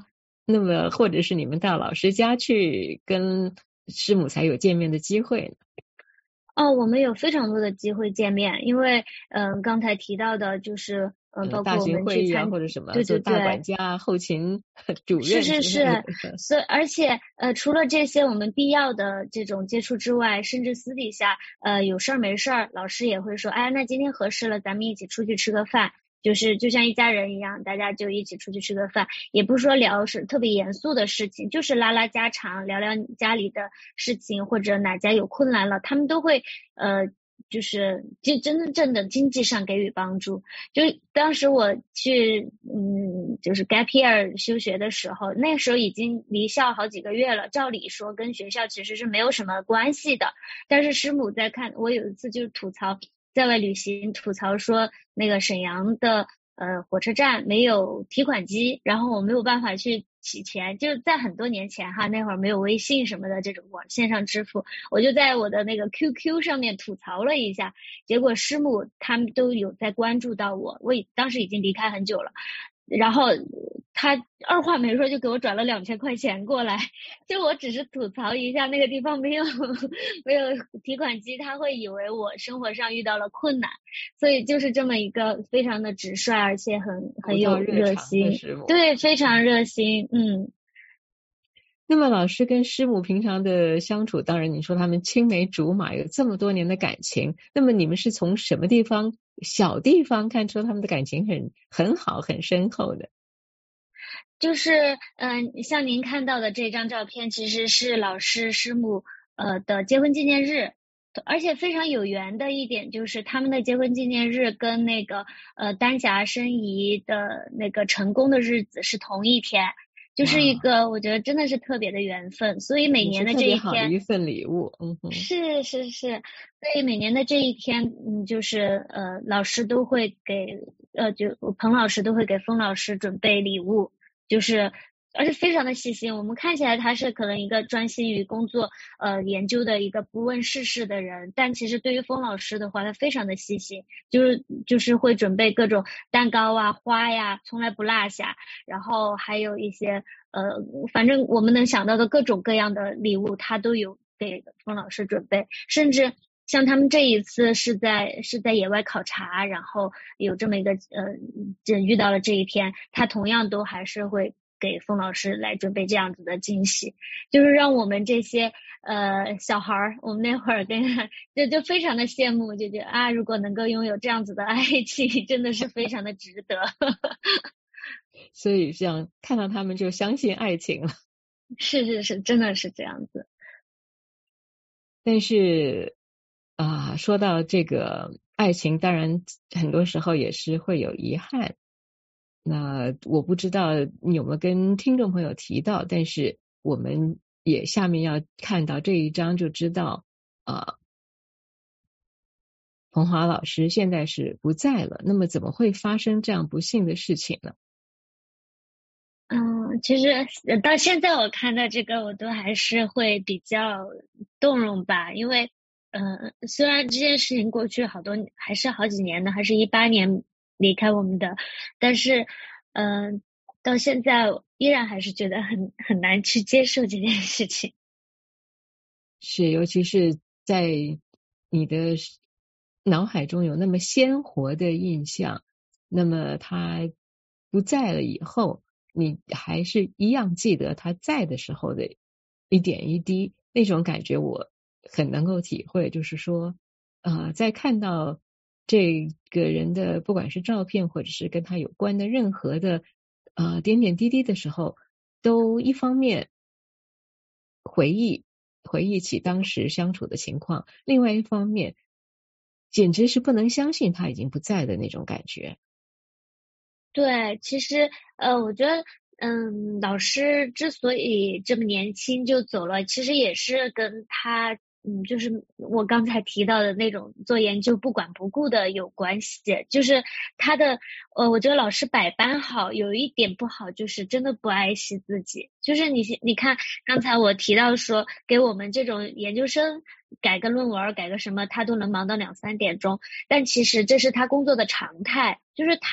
那么或者是你们到老师家去跟师母才有见面的机会呢？ 哦，我们有非常多的机会见面，因为嗯、呃，刚才提到的就是嗯、呃，包括我们会议啊去参或者什么， 对对对， 大管家、后勤主任， 是是是，所以而且呃，除了这些我们必要的这种接触之外，甚至私底下呃有事儿没事儿，老师也会说，哎，那今天合适了，咱们一起出去吃个饭。就是就像一家人一样，大家就一起出去吃个饭，也不是说聊是特别严肃的事情，就是拉拉家常，聊聊家里的事情，或者哪家有困难了，他们都会呃就是就真正的经济上给予帮助。就当时我去嗯就是 gap year 休学的时候，那时候已经离校好几个月了，照理说跟学校其实是没有什么关系的，但是师母在看我有一次就是吐槽在外旅行，吐槽说那个沈阳的呃火车站没有提款机，然后我没有办法去取钱，就在很多年前哈，那会儿没有微信什么的这种网线上支付，我就在我的那个 Q Q 上面吐槽了一下，结果师母他们都有在关注到我，我当时已经离开很久了，然后他二话没说就给我转了两千块钱过来，就我只是吐槽一下那个地方没有没有提款机，他会以为我生活上遇到了困难，所以就是这么一个非常的直率，而且很很有热心，对，非常热心，嗯。 那么老师跟师母平常的相处，当然你说他们青梅竹马，有这么多年的感情，那么你们是从什么地方小地方看出他们的感情很很好很深厚的？ 就是嗯、呃，像您看到的这张照片其实是老师师母呃的结婚纪念日，而且非常有缘的一点就是他们的结婚纪念日跟那个呃丹霞申遗的那个成功的日子是同一天，就是一个我觉得真的是特别的缘分，所以每年的这一天特别好的一份礼物，嗯哼， 是是是，所以每年的这一天，嗯，就是呃老师都会给呃就彭老师都会给封老师准备礼物，就是而且非常的细心，我们看起来他是可能一个专心于工作呃研究的一个不问世事的人，但其实对于封老师的话他非常的细心，就是就是会准备各种蛋糕啊花呀从来不落下，然后还有一些呃反正我们能想到的各种各样的礼物他都有给封老师准备，甚至像他们这一次是在是在野外考察，然后有这么一个呃遇到了这一天，他同样都还是会给封老师来准备这样子的惊喜，就是让我们这些呃小孩儿，我们那会儿跟就就非常的羡慕，就觉得啊，如果能够拥有这样子的爱情，真的是非常的值得。 所以这样看到他们就相信爱情了。 是是是，真的是这样子。 但是啊，说到这个爱情，当然很多时候也是会有遗憾。那我不知道你有没有跟听众朋友提到，但是我们也下面要看到这一章就知道啊，彭华老师现在是不在了，那么怎么会发生这样不幸的事情呢？ 嗯，其实到现在我看到这个，我都还是会比较动容吧，因为呃，虽然这件事情过去好多，还是好几年的，还是一八年离开我们的，但是嗯、呃，到现在依然还是觉得很很难去接受这件事情。 是，尤其是在你的脑海中有那么鲜活的印象，那么他不在了以后，你还是一样记得他在的时候的一点一滴，那种感觉我很能够体会，就是说呃，在看到这个人的不管是照片或者是跟他有关的任何的呃点点滴滴的时候，都一方面回忆回忆起当时相处的情况，另外一方面简直是不能相信他已经不在的那种感觉。 对，其实呃，我觉得嗯，老师之所以这么年轻就走了，其实也是跟他嗯，就是我刚才提到的那种做研究不管不顾的有关系。就是他的呃，我觉得老师百般好，有一点不好就是真的不爱惜自己。就是你你看刚才我提到说给我们这种研究生改个论文改个什么他都能忙到两三点钟，但其实这是他工作的常态，就是他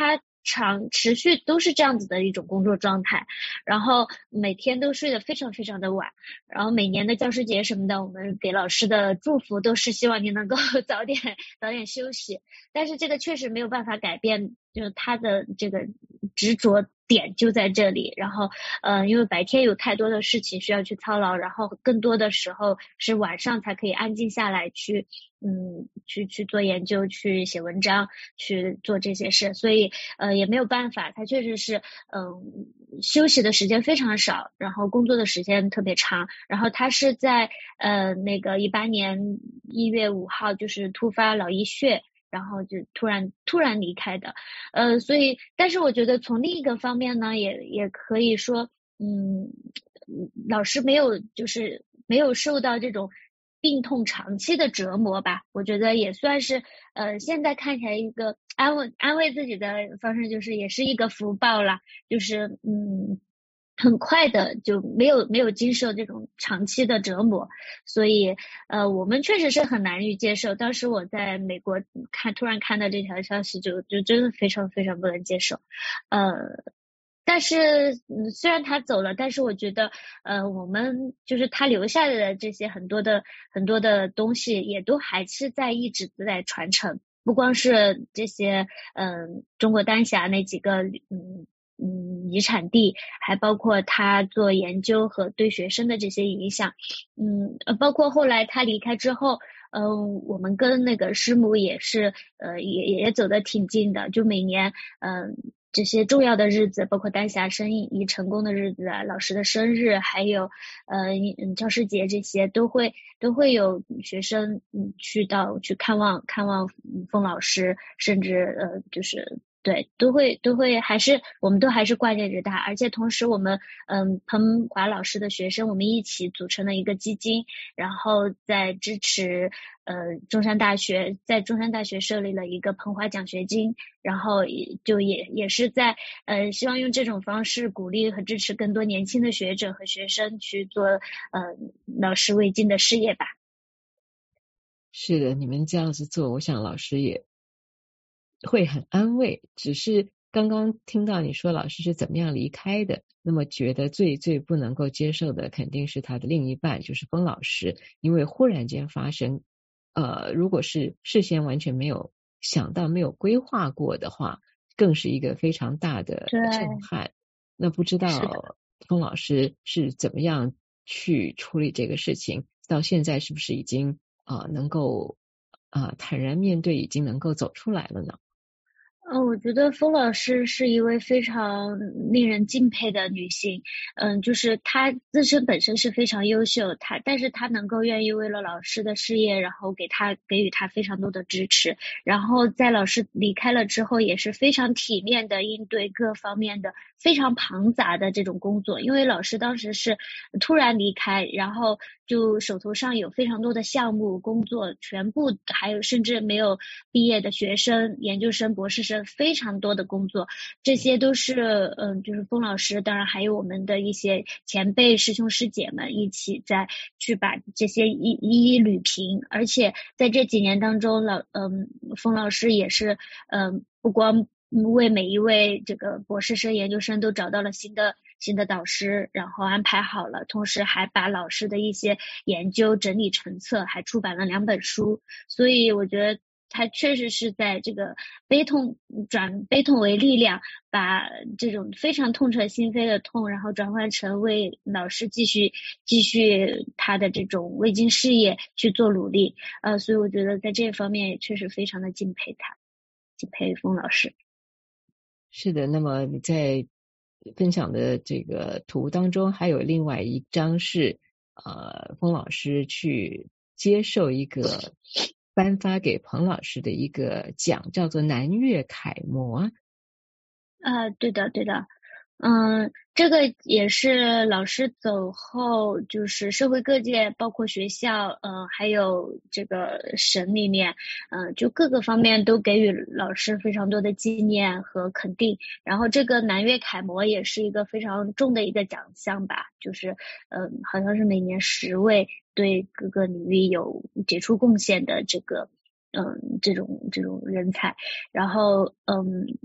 长持续都是这样子的一种工作状态，然后每天都睡得非常非常的晚，然后每年的教师节什么的，我们给老师的祝福都是希望你能够早点早点休息，但是这个确实没有办法改变，就是他的这个执着点就在这里，然后呃，因为白天有太多的事情需要去操劳，然后更多的时候是晚上才可以安静下来去嗯去去做研究，去写文章，去做这些事，所以呃也没有办法，他确实是嗯、呃、休息的时间非常少，然后工作的时间特别长，然后他是在呃那个一八年一月五号就是突发脑溢血。然后就突然突然离开的，呃，所以，但是我觉得从另一个方面呢，也也可以说，嗯，老师没有就是没有受到这种病痛长期的折磨吧，我觉得也算是，呃，现在看起来一个安慰安慰自己的方式，就是也是一个福报啦，就是嗯。很快的就没有没有经受这种长期的折磨，所以呃我们确实是很难以接受。当时我在美国看突然看到这条消息就就真的非常非常不能接受。呃但是嗯虽然他走了，但是我觉得呃我们就是他留下来的这些很多的很多的东西也都还是在一直在传承，不光是这些嗯、呃、中国丹霞那几个嗯嗯，遗产地，还包括他做研究和对学生的这些影响，嗯，呃，包括后来他离开之后，嗯、呃，我们跟那个师母也是，呃，也也走得挺近的，就每年，嗯、呃，这些重要的日子，包括丹霞生意成功的日子啊，老师的生日，还有呃，嗯，教师节这些，都会都会有学生嗯去到去看望看望封老师，甚至呃就是。对，都会都会还是我们都还是挂念着他，而且同时我们嗯彭华老师的学生我们一起组成了一个基金，然后在支持呃中山大学在中山大学设立了一个彭华奖学金，然后也就也也是在呃希望用这种方式鼓励和支持更多年轻的学者和学生去做呃老师为尽的事业吧。 是的，你们这样子做，我想老师也会很安慰，只是刚刚听到你说老师是怎么样离开的，那么觉得最最不能够接受的肯定是他的另一半，就是封老师，因为忽然间发生，呃，如果是事先完全没有想到、没有规划过的话，更是一个非常大的震撼。那不知道封老师是怎么样去处理这个事情，到现在是不是已经啊、呃、能够啊、呃、坦然面对，已经能够走出来了呢？ 嗯，我觉得封老师是一位非常令人敬佩的女性，嗯，就是她自身本身是非常优秀，她但是她能够愿意为了老师的事业，然后给她给予她非常多的支持，然后在老师离开了之后，也是非常体面的应对各方面的非常庞杂的这种工作，因为老师当时是突然离开，然后就手头上有非常多的项目工作，全部还有甚至没有毕业的学生、研究生、博士生。非常多的工作，这些都是嗯，就是封老师，当然还有我们的一些前辈师兄师姐们一起在去把这些一一一捋平，而且在这几年当中，老嗯，封老师也是嗯，不光为每一位这个博士生、研究生都找到了新的新的导师，然后安排好了，同时还把老师的一些研究整理成册，还出版了两本书，所以我觉得。他确实是在这个悲痛转悲痛为力量，把这种非常痛彻心扉的痛，然后转换成为老师继续继续他的这种未尽事业去做努力。呃，所以我觉得在这方面也确实非常的敬佩他，敬佩封老师。 是的，那么你在分享的这个图当中，还有另外一张是呃封老师去接受一个。颁发给彭老师的一个奖叫做南粤楷模。 啊，对的，对的，嗯，这个也是老师走后，就是社会各界，包括学校，嗯，还有这个省里面，嗯，就各个方面都给予老师非常多的纪念和肯定。然后这个南粤楷模也是一个非常重的一个奖项吧，就是，嗯，好像是每年十位。对各个领域有杰出贡献的这个嗯这种这种人才，然后嗯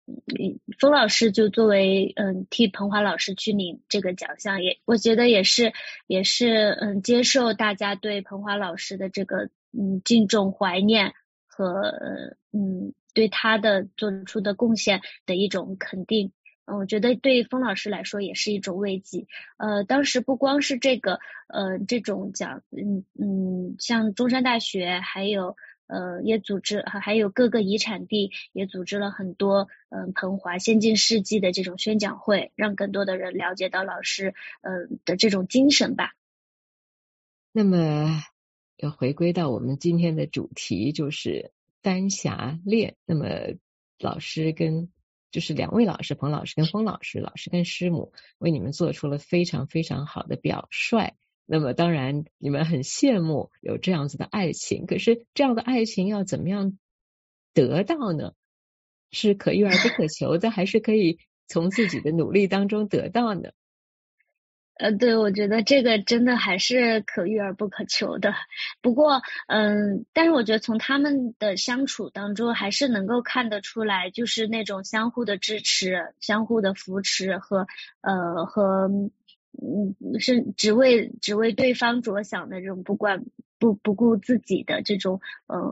封老师就作为嗯替彭华老师去领这个奖项，也我觉得也是也是嗯接受大家对彭华老师的这个嗯敬重怀念和嗯对他的做出的贡献的一种肯定。嗯，我觉得对封老师来说也是一种慰藉。呃，当时不光是这个呃这种奖，嗯嗯，像中山大学还有呃也组织，还有各个遗产地也组织了很多嗯、呃、彭华先进事迹的这种宣讲会，让更多的人了解到老师呃的这种精神吧。 那么要回归到我们今天的主题，就是丹霞恋。那么老师跟就是两位老师，彭老师跟封老师，老师跟师母为你们做出了非常非常好的表率。那么当然你们很羡慕有这样子的爱情，可是这样的爱情要怎么样得到呢？是可遇而不可求的，还是可以从自己的努力当中得到呢？ 呃，对，我觉得这个真的还是可遇而不可求的。不过，嗯，但是我觉得从他们的相处当中，还是能够看得出来，就是那种相互的支持、相互的扶持和呃和嗯是只为只为对方着想的这种不管不不顾自己的这种呃。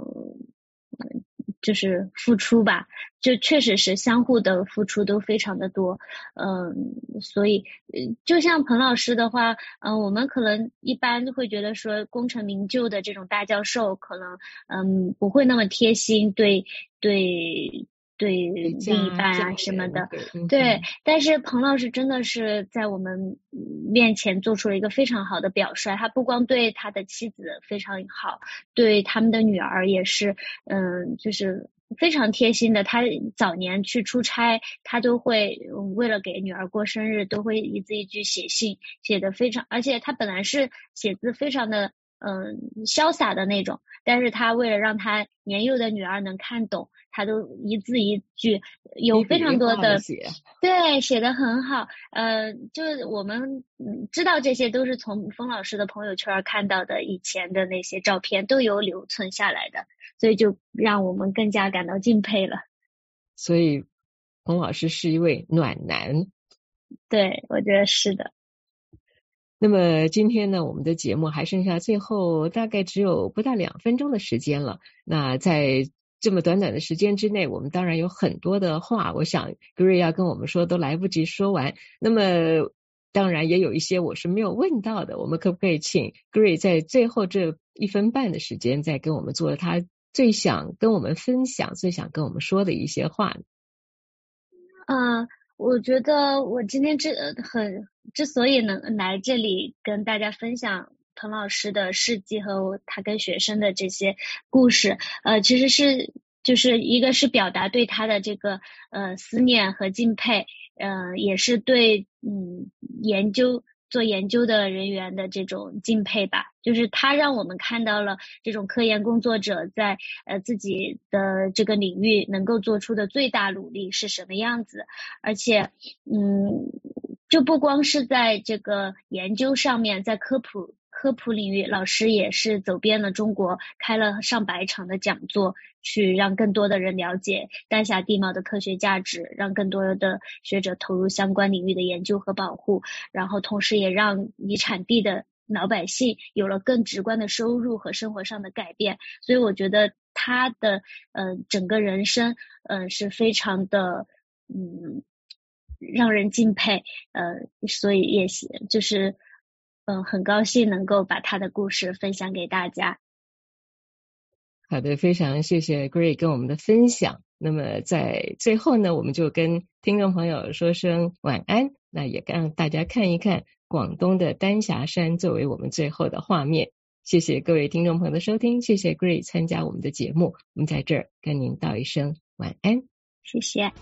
就是付出吧，就确实是相互的付出都非常的多，嗯，所以就像彭老师的话，嗯，我们可能一般会觉得说功成名就的这种大教授可能嗯不会那么贴心，对对对另一半啊什么的，对，但是彭老师真的是在我们面前做出了一个非常好的表率，他不光对他的妻子非常好，对他们的女儿也是嗯就是非常贴心的。他早年去出差，他都会为了给女儿过生日都会一字一句写信，写的非常，而且他本来是写字非常的嗯潇洒的那种，但是他为了让他年幼的女儿能看懂，他都一字一句有非常多的写， 对，写得很好。呃，就是我们知道这些都是从封老师的朋友圈看到的，以前的那些照片都有留存下来的，所以就让我们更加感到敬佩了。 所以封老师是一位暖男。 对，我觉得是的。 那么今天呢，我们的节目还剩下最后大概只有不到两分钟的时间了。那在这么短短的时间之内，我们当然有很多的话，我想 Gray 要跟我们说都来不及说完。那么当然也有一些我是没有问到的，我们可不可以请 Gray 在最后这一分半的时间再跟我们做他最想跟我们分享、最想跟我们说的一些话呢？ 嗯，我觉得我今天之很之所以能来这里跟大家分享彭老师的事迹和他跟学生的这些故事，呃，其实是就是一个是表达对他的这个呃思念和敬佩，呃，也是对嗯研究做研究的人员的这种敬佩吧。就是他让我们看到了这种科研工作者在呃自己的这个领域能够做出的最大努力是什么样子，而且嗯就不光是在这个研究上面，在科普科普领域，老师也是走遍了中国，开了上百场的讲座，去让更多的人了解丹霞地貌的科学价值，让更多的学者投入相关领域的研究和保护，然后同时也让遗产地的老百姓有了更直观的收入和生活上的改变。所以我觉得他的呃整个人生嗯、呃、是非常的嗯让人敬佩，呃所以也就是嗯、呃、很高兴能够把他的故事分享给大家。 好的，非常谢谢 Gray 跟我们的分享。那么在最后呢，我们就跟听众朋友说声晚安，那也让大家看一看广东的丹霞山作为我们最后的画面。谢谢各位听众朋友的收听，谢谢 Gray 参加我们的节目，我们在这儿跟您道一声晚安。 谢谢。